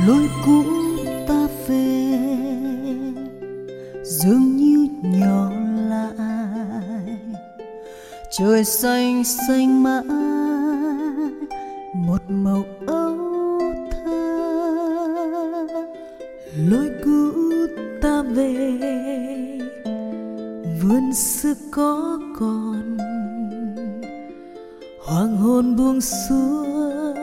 lối cũ ta về dường như nhỏ lại, trời xanh xanh mãi một màu âu thơ. Lối cũ ta về vườn xưa có còn, hoàng hôn buông xuống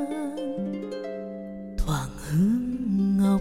thoảng hương ngọc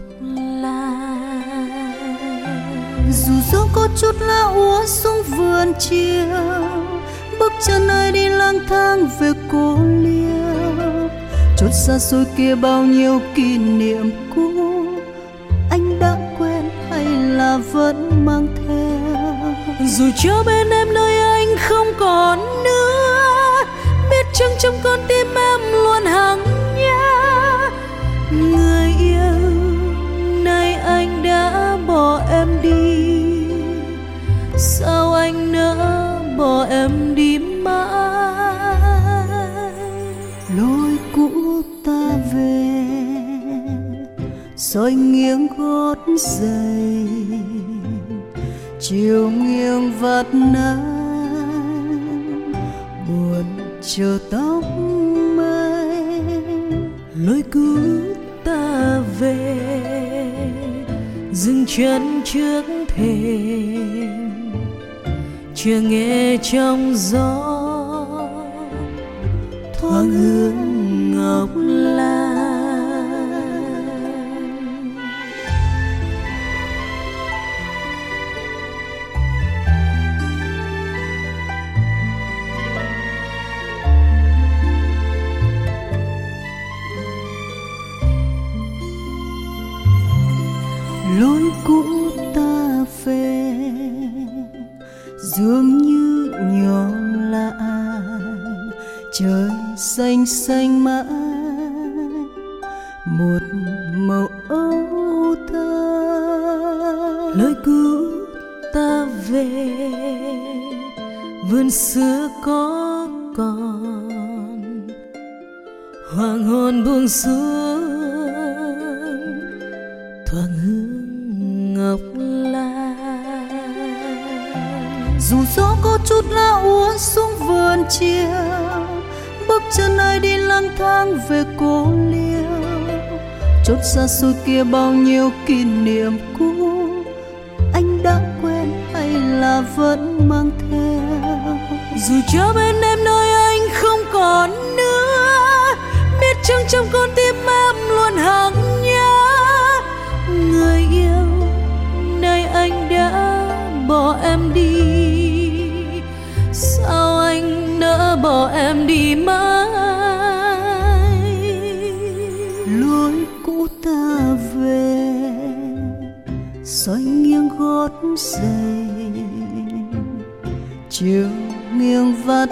lan. Dù gió có chút lá úa xuống vườn chiều, bước chân ai đi lang thang về cô liêu. Chốt xa xôi kia bao nhiêu kỷ niệm cũ, anh đã quên hay là vẫn mang theo. Dù cho bên em nơi anh không còn nữa, biết chăng trong con tim em luôn hằng nhớ người yêu. Nay anh đã bỏ em đi, sao anh nỡ bỏ em đi mãi. Lối cũ ta về soi nghiêng gót giày, chiều nghiêng vạt nắng buồn chờ tóc mây. Lối cũ ta về dừng chân trước thềm, chưa nghe trong gió thoáng hương ngọc lan. Lối cũ ta về dường như nhỏ lại, trời xanh xanh mãi một màu âu thơ. Lối cũ ta về vườn xưa có còn, hoàng hôn buông xuống thoáng hương ngọc lan. Dù gió có chút lá úa xuống vườn chiều, bước chân ai đi lang thang về cô liêu. Chốt xa xôi kia bao nhiêu kỷ niệm cũ, anh đã quên hay là vẫn mang theo. Dù cho bên em nơi anh không còn nữa, biết chăng trong con tim em luôn hằng nhớ người yêu. Nay anh đã bỏ em đi, sao anh nỡ bỏ em đi mãi. Lối cũ ta về soi nghiêng gót giày, chiều nghiêng vạt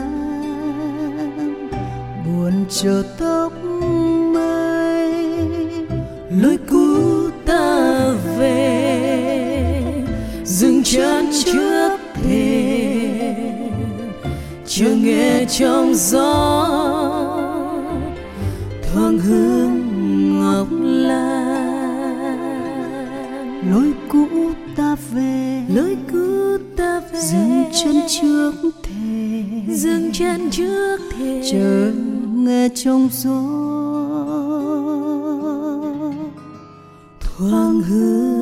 nắng buồn chờ tóc mây. Lối cũ ta về dừng chân trước thềm, chưa nghe trong gió thoáng hương ngọc lan. Lối cũ ta về, lối cũ ta về dừng chân trước thềm, dừng chân trước thềm, chờ nghe trong gió thoáng hương